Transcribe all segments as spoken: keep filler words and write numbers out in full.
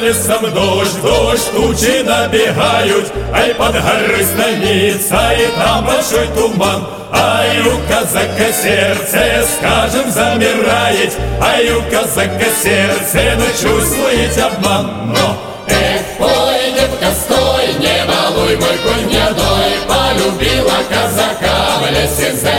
лесом дождь, дождь, тучи набегают, ай под горой станица, и там большой туман. Ай, у казака сердце, скажем, замирает, ай, у казака сердце, но чувствует обман. Но эх, пой, девка, стой, не балуй мой конь гнедой, полюбила казака в лесе за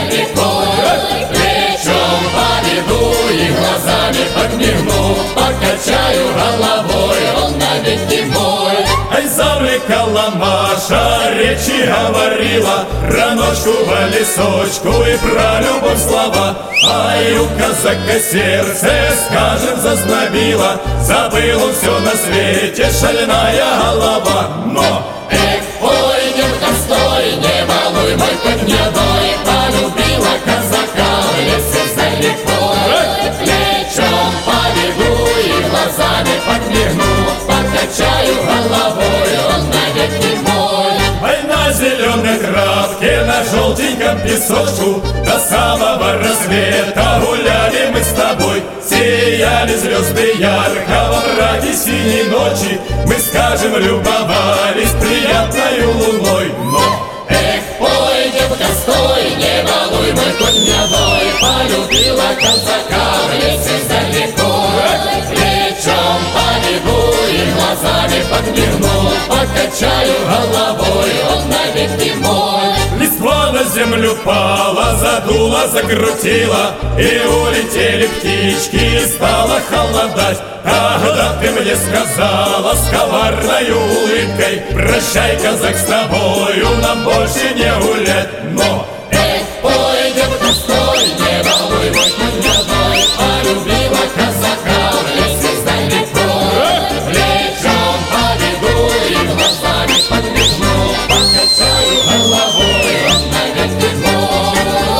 рекой. Плечом поведу и глазами подмигну, покачаю головой, он навеки мой. Ай, завлекала Маша, речи говорила, про ночку в лесочку и про любовь слова. Ай, у казака сердце, скажем, зазнобила, забыл он все на свете, шальная голова. Но эх, ой, девка, стой, не балуй мой конь гнедой, полюбила казака в лесе за рекой. Плечом поведу и глазами подмигну, покачаю головой, он навеки мой. ай, на зеленой травке, на желтеньком песочку до самого рассвета гуляли мы с тобой. Сияли звезды ярко во мраке синей ночи, мы, скажем, любовались приятною луной. Но эх, пой, девка, стой, не балуй мой конь гнедой, полюбила казака в лесе за рекой. Плечом поведу и глазами подмигну, покачаю головой, он навеки мой. листва на землю пала, задула, закрутила, и улетели птички, и стало холодать. Тогда ты мне сказала с коварною улыбкой: прощай, казак, с тобою нам больше не гулять. Но эх, пой, девка, стой, не балуй мой конь гнедой, полюбила казака в лесе за рекой. Плечом поведу и глазами подмигну, покачаю головой, он навеки мой.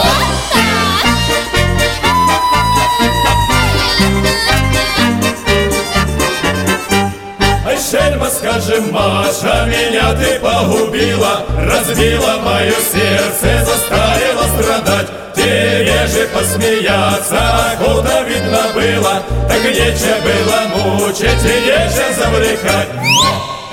ай, шельма, скажи, Маша, меня ты погубила, разбила мое сердце, заставила страдать. Тебе же посмеяться охота, видно, было, так нечего было мучить и нечего завлекать.